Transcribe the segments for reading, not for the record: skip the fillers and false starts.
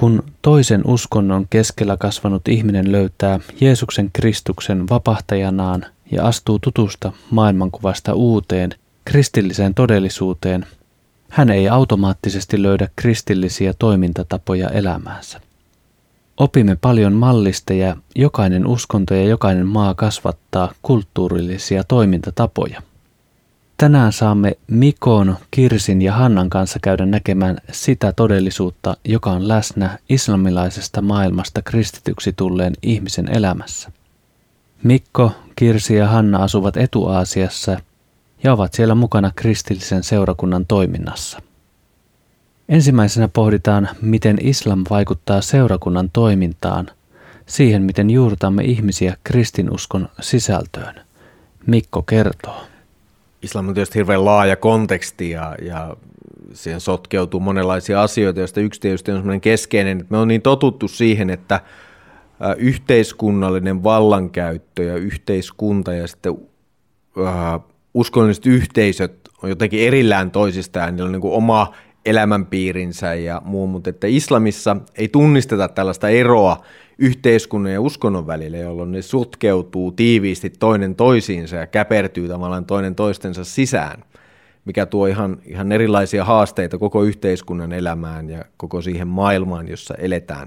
Kun toisen uskonnon keskellä kasvanut ihminen löytää Jeesuksen Kristuksen vapahtajanaan ja astuu tutusta maailmankuvasta uuteen, kristilliseen todellisuuteen, hän ei automaattisesti löydä kristillisiä toimintatapoja elämäänsä. Opimme paljon mallista ja jokainen uskonto ja jokainen maa kasvattaa kulttuurillisia toimintatapoja. Tänään saamme Mikon, Kirsin ja Hannan kanssa käydä näkemään sitä todellisuutta, joka on läsnä islamilaisesta maailmasta kristityksi tulleen ihmisen elämässä. Mikko, Kirsi ja Hanna asuvat Etu-Aasiassa ja ovat siellä mukana kristillisen seurakunnan toiminnassa. Ensimmäisenä pohditaan, miten islam vaikuttaa seurakunnan toimintaan, siihen miten juurtamme ihmisiä kristinuskon sisältöön. Mikko kertoo. Islam on tietysti hirveän laaja konteksti ja siihen sotkeutuu monenlaisia asioita, joista yksi tietysti on semmoinen keskeinen, että me on niin totuttu siihen, että yhteiskunnallinen vallankäyttö ja yhteiskunta ja sitten uskonnolliset yhteisöt on jotenkin erillään toisistaan, niillä on niin kuin oma elämänpiirinsä ja muu, mutta että islamissa ei tunnisteta tällaista eroa yhteiskunnan ja uskonnon välillä, jolloin ne sotkeutuu tiiviisti toinen toisiinsa ja käpertyy tavallaan toinen toistensa sisään, mikä tuo ihan erilaisia haasteita koko yhteiskunnan elämään ja koko siihen maailmaan, jossa eletään.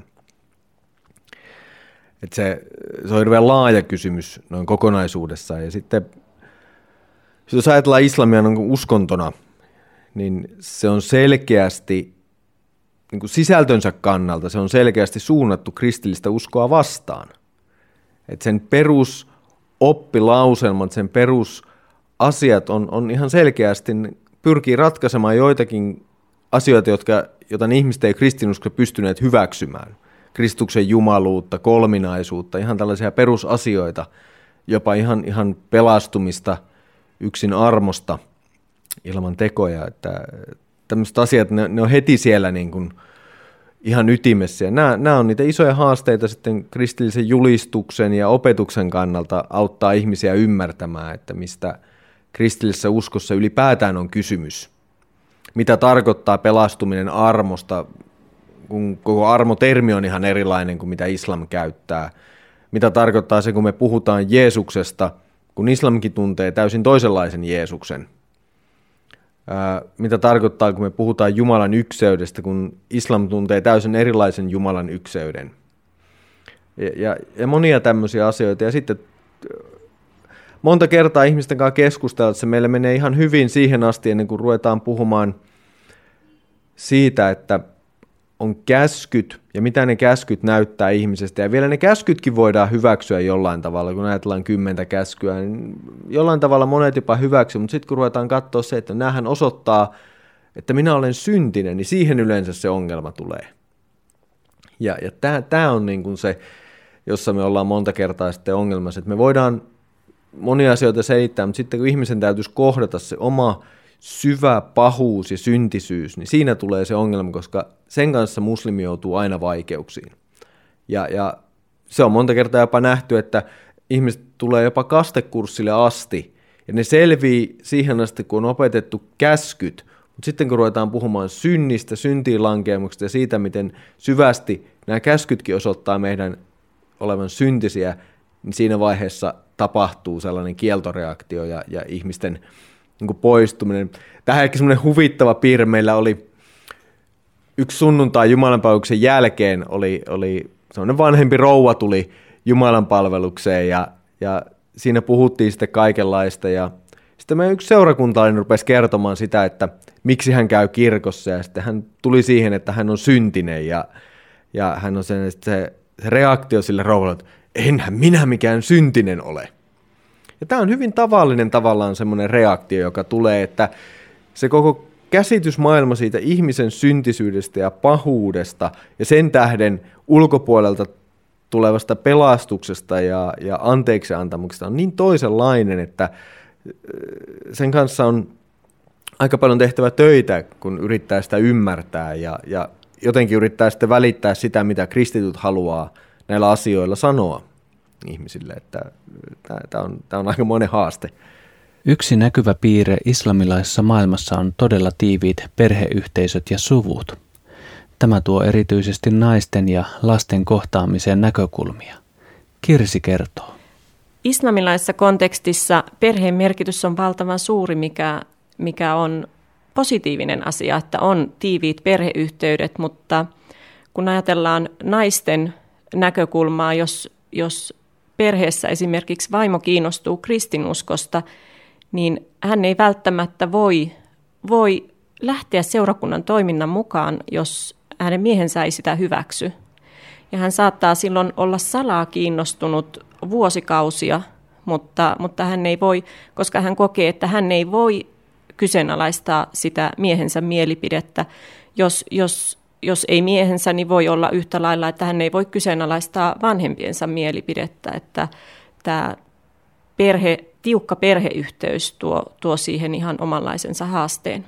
Että se on hirveän laaja kysymys noin kokonaisuudessaan. Ja sitten, jos ajatellaan islamia uskontona, niin se on selkeästi, niin kuin sisältönsä kannalta, se on selkeästi suunnattu kristillistä uskoa vastaan. Että sen perusoppilauselmat, sen perusasiat on ihan selkeästi, pyrkii ratkaisemaan joitakin asioita, joita ihmiset ei kristinusko pystyneet hyväksymään. Kristuksen jumaluutta, kolminaisuutta, ihan tällaisia perusasioita, jopa ihan pelastumista yksin armosta ilman tekoja. Että tämmöiset asiat, ne on heti siellä niin kuin ihan ytimessä. Ja nämä on niitä isoja haasteita sitten kristillisen julistuksen ja opetuksen kannalta auttaa ihmisiä ymmärtämään, että mistä kristillisessä uskossa ylipäätään on kysymys. Mitä tarkoittaa pelastuminen armosta, kun koko armo-termi on ihan erilainen kuin mitä islam käyttää. Mitä tarkoittaa se, kun me puhutaan Jeesuksesta, kun islamkin tuntee täysin toisenlaisen Jeesuksen. Mitä tarkoittaa, kun me puhutaan Jumalan ykseydestä, kun islam tuntee täysin erilaisen Jumalan ykseyden. Ja monia tämmöisiä asioita. Ja sitten monta kertaa ihmisten kanssa keskustellaan, että se meillä menee ihan hyvin siihen asti, ennen kuin ruvetaan puhumaan siitä, että on käskyt ja mitä ne käskyt näyttää ihmisestä. Ja vielä ne käskytkin voidaan hyväksyä jollain tavalla, kun ajatellaan 10 käskyä, niin jollain tavalla monet jopa hyväksyä, mutta sitten kun ruvetaan katsoa se, että näähän osoittaa, että minä olen syntinen, niin siihen yleensä se ongelma tulee. Ja tämä on niin kuin se, jossa me ollaan monta kertaa sitten ongelmassa, että me voidaan monia asioita selittää, mutta sitten kun ihmisen täytyisi kohdata se oma syvä pahuus ja syntisyys, niin siinä tulee se ongelma, koska sen kanssa muslimi joutuu aina vaikeuksiin. Ja se on monta kertaa jopa nähty, että ihmiset tulee jopa kastekurssille asti, ja ne selvii siihen asti, kun on opetettu käskyt, mutta sitten kun ruvetaan puhumaan synnistä, syntiin lankeamuksesta ja siitä, miten syvästi nämä käskytkin osoittaa meidän olevan syntisiä, niin siinä vaiheessa tapahtuu sellainen kieltoreaktio ja ihmisten niin kuin poistuminen. Tähän ehkä semmoinen huvittava piirre meillä oli yksi sunnuntai Jumalanpalveluksen jälkeen, oli semmoinen vanhempi rouva tuli Jumalanpalvelukseen ja siinä puhuttiin sitten kaikenlaista ja sitten meidän yksi seurakuntalainen rupesi kertomaan sitä, että miksi hän käy kirkossa ja sitten hän tuli siihen, että hän on syntinen ja hän on se reaktio sille rouvalle, että enhän minä mikään syntinen ole. Ja tämä on hyvin tavallinen tavallaan semmoinen reaktio, joka tulee, että se koko käsitysmaailma siitä ihmisen syntisyydestä ja pahuudesta ja sen tähden ulkopuolelta tulevasta pelastuksesta ja anteeksiantamuksesta on niin toisenlainen, että sen kanssa on aika paljon tehtävä töitä, kun yrittää sitä ymmärtää ja jotenkin yrittää sitten välittää sitä, mitä kristityt haluaa näillä asioilla sanoa ihmisille, että tämä on aika monen haaste. Yksi näkyvä piirre islamilaisessa maailmassa on todella tiiviit perheyhteisöt ja suvut. Tämä tuo erityisesti naisten ja lasten kohtaamiseen näkökulmia. Kirsi kertoo. Islamilaisessa kontekstissa perheen merkitys on valtavan suuri, mikä on positiivinen asia, että on tiiviit perheyhteydet, mutta kun ajatellaan naisten näkökulmaa, jos perheessä esimerkiksi vaimo kiinnostuu kristinuskosta, niin hän ei välttämättä voi lähteä seurakunnan toiminnan mukaan, jos hänen miehensä ei sitä hyväksy. Ja hän saattaa silloin olla salaa kiinnostunut vuosikausia, mutta hän ei voi, koska hän kokee, että hän ei voi kyseenalaistaa sitä miehensä mielipidettä. Jos ei miehensä, niin voi olla yhtä lailla, että hän ei voi kyseenalaistaa vanhempiensa mielipidettä. Että tämä tiukka perheyhteys tuo siihen ihan omanlaisensa haasteen.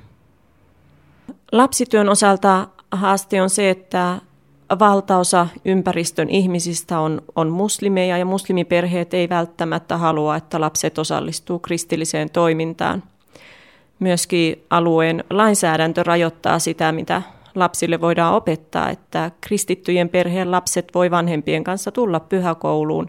Lapsityön osalta haaste on se, että valtaosa ympäristön ihmisistä on muslimeja ja muslimiperheet ei välttämättä halua, että lapset osallistuu kristilliseen toimintaan. Myöskin alueen lainsäädäntö rajoittaa sitä, mitä lapsille voidaan opettaa, että kristittyjen perheen lapset voi vanhempien kanssa tulla pyhäkouluun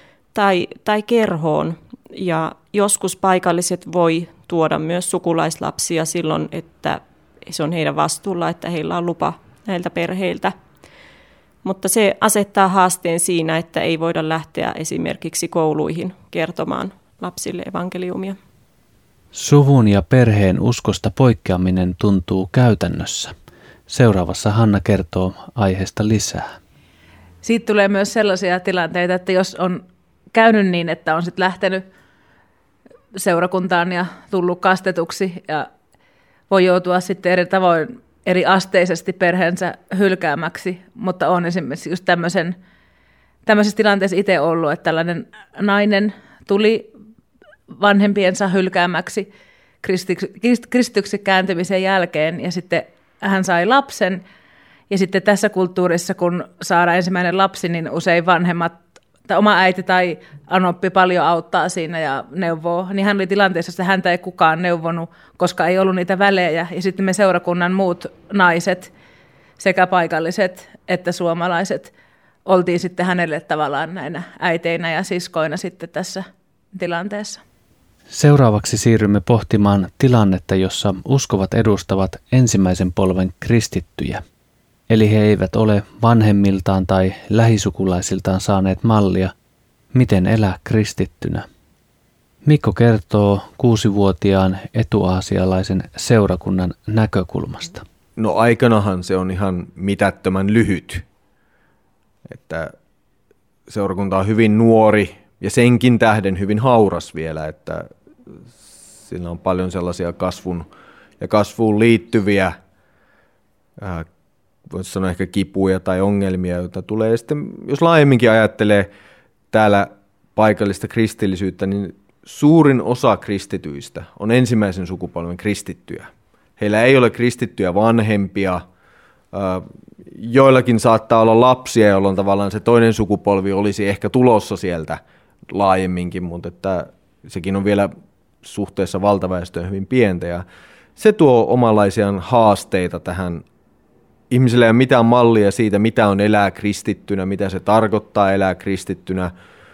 tai kerhoon. Ja joskus paikalliset voi tuoda myös sukulaislapsia silloin, että se on heidän vastuulla, että heillä on lupa näiltä perheiltä. Mutta se asettaa haasteen siinä, että ei voida lähteä esimerkiksi kouluihin kertomaan lapsille evankeliumia. Suvun ja perheen uskosta poikkeaminen tuntuu käytännössä. Seuraavassa Hanna kertoo aiheesta lisää. Siitä tulee myös sellaisia tilanteita, että jos on käynyt niin, että on sitten lähtenyt seurakuntaan ja tullut kastetuksi ja voi joutua sitten eri tavoin eri asteisesti perheensä hylkäämäksi, mutta on esimerkiksi just tämmöisessä tilanteessa itse ollut, että tällainen nainen tuli vanhempiensa hylkäämäksi kristityksi kääntymisen jälkeen ja sitten hän sai lapsen ja sitten tässä kulttuurissa, kun saadaan ensimmäinen lapsi, niin usein vanhemmat tai oma äiti tai anoppi paljon auttaa siinä ja neuvoo, niin hän oli tilanteessa, että häntä ei kukaan neuvonut, koska ei ollut niitä välejä. Ja sitten me seurakunnan muut naiset, sekä paikalliset että suomalaiset, oltiin sitten hänelle tavallaan näinä äiteinä ja siskoina sitten tässä tilanteessa. Seuraavaksi siirrymme pohtimaan tilannetta, jossa uskovat edustavat ensimmäisen polven kristittyjä. Eli he eivät ole vanhemmiltaan tai lähisukulaisiltaan saaneet mallia, miten elää kristittynä. Mikko kertoo 6-vuotiaan etuaasialaisen seurakunnan näkökulmasta. No aikanahan se on ihan mitättömän lyhyt. Että seurakunta on hyvin nuori ja senkin tähden hyvin hauras vielä, että sillä on paljon sellaisia kasvuun liittyviä voisi sanoa ehkä kipuja tai ongelmia, joita tulee. Ja sitten, jos laajemminkin ajattelee täällä paikallista kristillisyyttä, niin suurin osa kristityistä on ensimmäisen sukupolven kristittyjä. Heillä ei ole kristittyjä vanhempia, joillakin saattaa olla lapsia, jolloin tavallaan se toinen sukupolvi olisi ehkä tulossa sieltä laajemminkin, mutta että sekin on vielä suhteessa valtaväestöön hyvin pientä. Ja se tuo omanlaisiaan haasteita tähän. Ihmisillä ei ole mitään mallia siitä, mitä on elää kristittynä, mitä se tarkoittaa elää kristittynä,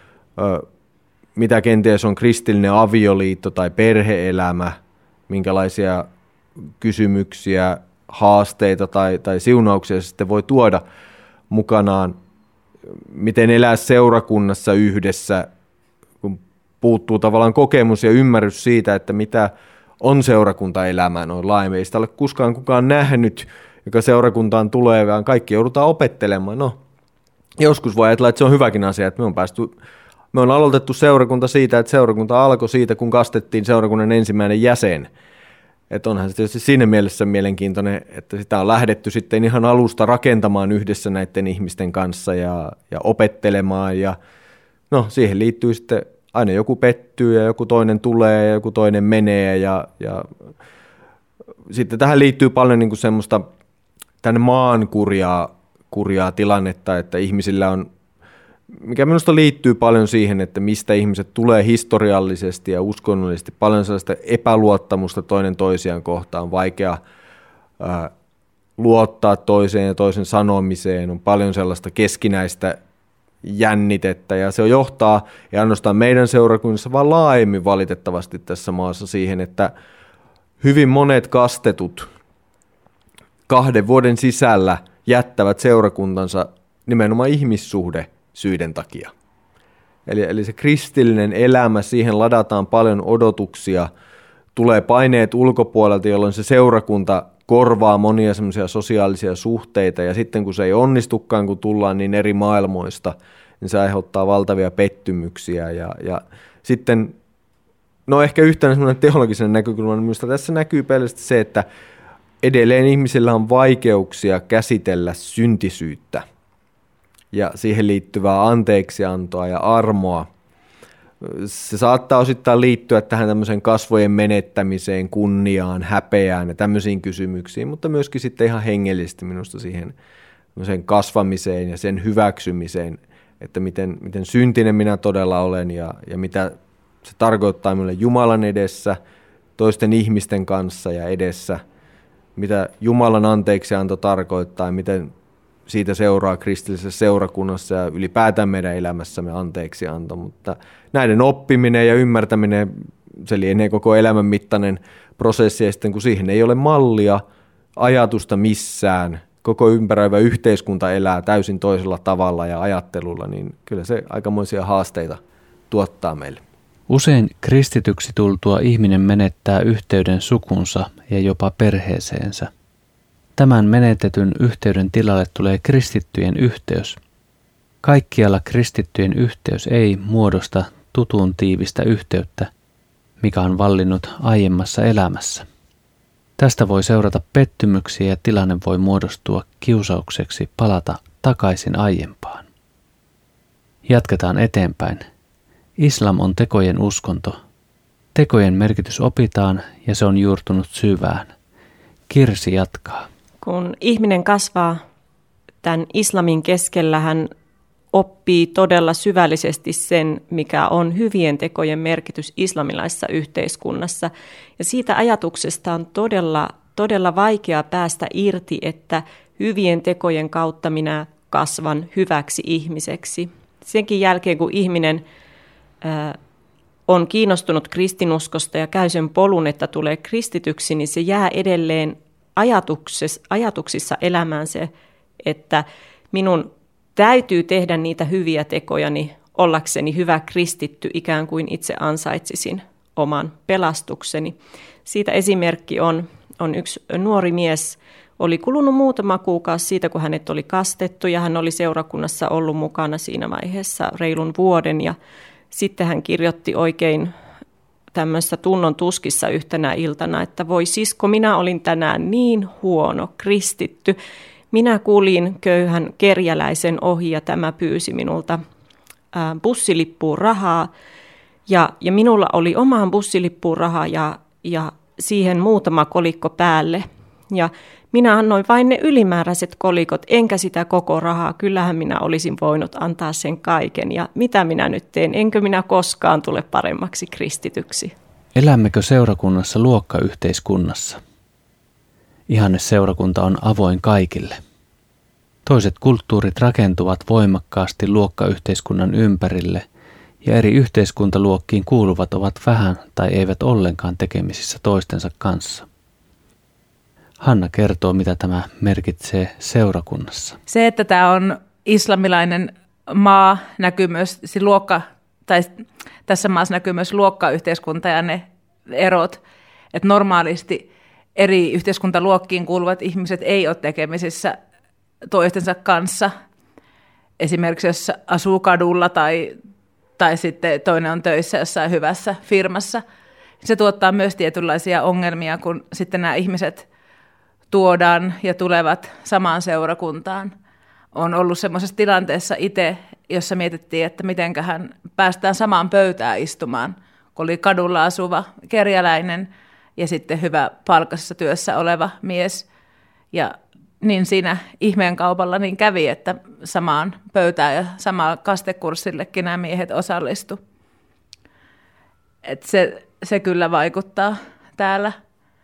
mitä kenties on kristillinen avioliitto tai perhe-elämä, minkälaisia kysymyksiä, haasteita tai siunauksia se sitten voi tuoda mukanaan, miten elää seurakunnassa yhdessä, kun puuttuu tavallaan kokemus ja ymmärrys siitä, että mitä on seurakuntaelämä noin laajemmin. Ei sitä ole koskaan kukaan nähnyt, joka seurakuntaan tulee, vaan kaikki joudutaan opettelemaan. No, joskus voi ajatella, että se on hyväkin asia, että me on aloitettu seurakunta siitä, että seurakunta alkoi siitä, kun kastettiin seurakunnan ensimmäinen jäsen. Että onhan se tietysti siinä mielessä mielenkiintoinen, että sitä on lähdetty sitten ihan alusta rakentamaan yhdessä näiden ihmisten kanssa ja opettelemaan. Ja no, siihen liittyy sitten aina joku pettyy ja joku toinen tulee ja joku toinen menee. Ja sitten tähän liittyy paljon niin kuin semmoista tänne maan kurjaa tilannetta, että ihmisillä on, mikä minusta liittyy paljon siihen, että mistä ihmiset tulee historiallisesti ja uskonnollisesti, paljon sellaista epäluottamusta toinen toisiaan kohtaan, luottaa toiseen ja toisen sanomiseen, on paljon sellaista keskinäistä jännitettä, ja se johtaa, ei ainoastaan meidän seurakunnassa, vaan laajemmin valitettavasti tässä maassa siihen, että hyvin monet kastetut 2 vuoden sisällä jättävät seurakuntansa nimenomaan ihmissuhdesyiden takia. Eli se kristillinen elämä, siihen ladataan paljon odotuksia, tulee paineet ulkopuolelta, jolloin se seurakunta korvaa monia semmoisia sosiaalisia suhteita, ja sitten kun se ei onnistukaan, kun tullaan niin eri maailmoista, niin se aiheuttaa valtavia pettymyksiä. Ja sitten, no ehkä yhtenä semmoinen teologisen näkökulman, niin minusta tässä näkyy pelkästään se, että edelleen ihmisillä on vaikeuksia käsitellä syntisyyttä ja siihen liittyvää anteeksiantoa ja armoa. Se saattaa osittain liittyä tähän tämmöiseen kasvojen menettämiseen, kunniaan, häpeään ja tämmöisiin kysymyksiin, mutta myöskin sitten ihan hengellisesti minusta siihen kasvamiseen ja sen hyväksymiseen, että miten syntinen minä todella olen ja mitä se tarkoittaa minulle Jumalan edessä, toisten ihmisten kanssa ja edessä, mitä Jumalan anteeksianto tarkoittaa ja miten siitä seuraa kristillisessä seurakunnassa ja ylipäätään meidän elämässämme anteeksianto, mutta näiden oppiminen ja ymmärtäminen, se lienee koko elämän mittainen prosessi, ja sitten kun siihen ei ole mallia, ajatusta missään, koko ympäröivä yhteiskunta elää täysin toisella tavalla ja ajattelulla, niin kyllä se aikamoisia haasteita tuottaa meille. Usein kristityksi tultua ihminen menettää yhteyden sukunsa ja jopa perheeseensä. Tämän menetetyn yhteyden tilalle tulee kristittyjen yhteys. Kaikkialla kristittyjen yhteys ei muodosta tutun tiivistä yhteyttä, mikä on vallinnut aiemmassa elämässä. Tästä voi seurata pettymyksiä ja tilanne voi muodostua kiusaukseksi palata takaisin aiempaan. Jatketaan eteenpäin. Islam on tekojen uskonto. Tekojen merkitys opitaan ja se on juurtunut syvään. Kirsi jatkaa. Kun ihminen kasvaa tämän islamin keskellä, hän oppii todella syvällisesti sen, mikä on hyvien tekojen merkitys islamilaisessa yhteiskunnassa. Ja siitä ajatuksesta on todella vaikea päästä irti, että hyvien tekojen kautta minä kasvan hyväksi ihmiseksi. Senkin jälkeen, kun ihminen on kiinnostunut kristinuskosta ja käy sen polun, että tulee kristityksi, niin se jää edelleen ajatuksissa elämään se, että minun täytyy tehdä niitä hyviä tekojani ollakseni hyvä kristitty, ikään kuin itse ansaitsisin oman pelastukseni. Siitä esimerkki on yksi nuori mies, oli kulunut muutama kuukausi siitä, kun hänet oli kastettu, ja hän oli seurakunnassa ollut mukana siinä vaiheessa reilun vuoden, ja sitten hän kirjoitti oikein tämmöisessä tunnon tuskissa yhtenä iltana, että voi sisko, minä olin tänään niin huono kristitty. Minä kuulin köyhän kerjäläisen ohi ja tämä pyysi minulta bussilippuun rahaa. Ja minulla oli omaan bussilippuun rahaa ja siihen muutama kolikko päälle. Ja minä annoin vain ne ylimääräiset kolikot, enkä sitä koko rahaa. Kyllähän minä olisin voinut antaa sen kaiken. Ja mitä minä nyt teen? Enkö minä koskaan tule paremmaksi kristityksi? Elämmekö seurakunnassa luokkayhteiskunnassa? Ihanneseurakunta on avoin kaikille. Toiset kulttuurit rakentuvat voimakkaasti luokkayhteiskunnan ympärille, ja eri yhteiskuntaluokkiin kuuluvat ovat vähän tai eivät ollenkaan tekemisissä toistensa kanssa. Hanna kertoo, mitä tämä merkitsee seurakunnassa. Se, että tämä on islamilainen maa, näkyy myös tässä maassa näkyy myös luokkayhteiskunta ja ne erot, että normaalisti eri yhteiskuntaluokkiin kuuluvat ihmiset ei ole tekemisissä toistensa kanssa. Esimerkiksi jos asuu kadulla tai sitten toinen on töissä jossain hyvässä firmassa. Se tuottaa myös tietynlaisia ongelmia, kun sitten nämä ihmiset tuodaan ja tulevat samaan seurakuntaan. Olen ollut semmoisessa tilanteessa itse, jossa mietittiin, että mitenköhän päästään samaan pöytään istumaan, kun oli kadulla asuva kerjäläinen ja sitten hyvä palkassa työssä oleva mies. Ja niin siinä ihmeen kaupalla niin kävi, että samaan pöytään ja samaan kastekurssillekin nämä miehet osallistu. Se kyllä vaikuttaa täällä.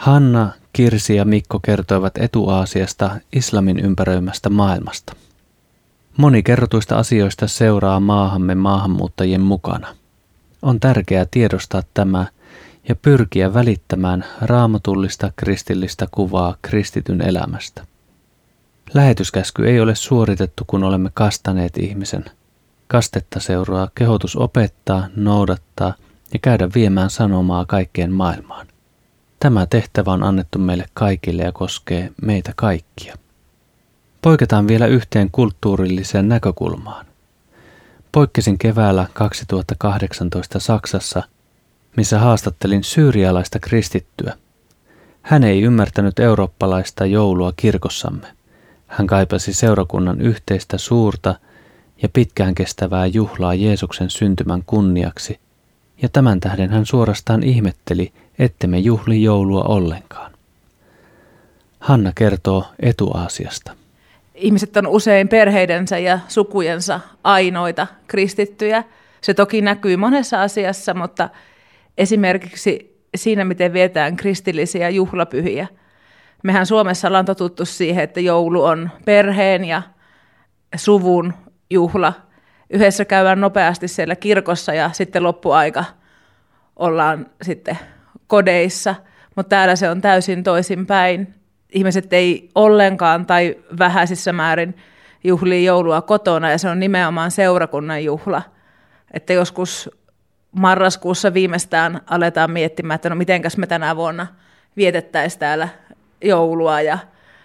Hanna, Kirsi ja Mikko kertoivat Etu-Aasiasta islamin ympäröimästä maailmasta. Moni kerrotuista asioista seuraa maahamme maahanmuuttajien mukana. On tärkeää tiedostaa tämä ja pyrkiä välittämään raamatullista kristillistä kuvaa kristityn elämästä. Lähetyskäsky ei ole suoritettu, kun olemme kastaneet ihmisen. Kastetta seuraa kehotus opettaa, noudattaa ja käydä viemään sanomaa kaikkeen maailmaan. Tämä tehtävä on annettu meille kaikille ja koskee meitä kaikkia. Poiketaan vielä yhteen kulttuurilliseen näkökulmaan. Poikkesin keväällä 2018 Saksassa, missä haastattelin syyrialaista kristittyä. Hän ei ymmärtänyt eurooppalaista joulua kirkossamme. Hän kaipasi seurakunnan yhteistä suurta ja pitkään kestävää juhlaa Jeesuksen syntymän kunniaksi, ja tämän tähden hän suorastaan ihmetteli, ettemme juhli joulua ollenkaan. Hanna kertoo Etu-Aasiasta. Ihmiset on usein perheidensä ja sukujensa ainoita kristittyjä. Se toki näkyy monessa asiassa, mutta esimerkiksi siinä, miten vietään kristillisiä juhlapyhiä. Mehän Suomessa ollaan totuttu siihen, että joulu on perheen ja suvun juhla. Yhdessä käydään nopeasti siellä kirkossa ja sitten loppuaika ollaan sitten kodeissa, mutta täällä se on täysin toisinpäin. Ihmiset ei ollenkaan tai vähäisissä määrin juhlii joulua kotona ja se on nimenomaan seurakunnan juhla. Että joskus marraskuussa viimeistään aletaan miettimään, että no mitenkäs me tänä vuonna vietettäisiin täällä joulua ja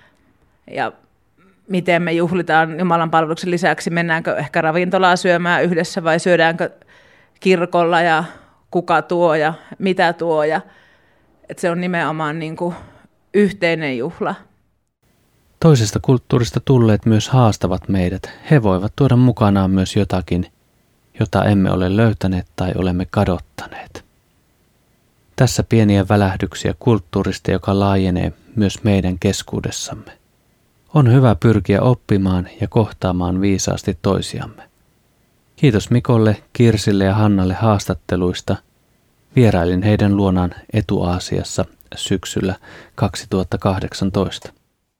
miten me juhlitaan Jumalan palveluksen lisäksi, mennäänkö ehkä ravintolaa syömään yhdessä vai syödäänkö kirkolla ja kuka tuo ja mitä tuo. Että se on nimenomaan niin kuin yhteinen juhla. Toisesta kulttuurista tulleet myös haastavat meidät. He voivat tuoda mukanaan myös jotakin, jota emme ole löytäneet tai olemme kadottaneet. Tässä pieniä välähdyksiä kulttuurista, joka laajenee myös meidän keskuudessamme. On hyvä pyrkiä oppimaan ja kohtaamaan viisaasti toisiamme. Kiitos Mikolle, Kirsille ja Hannalle haastatteluista. Vierailin heidän luonaan Etu-Aasiassa syksyllä 2018.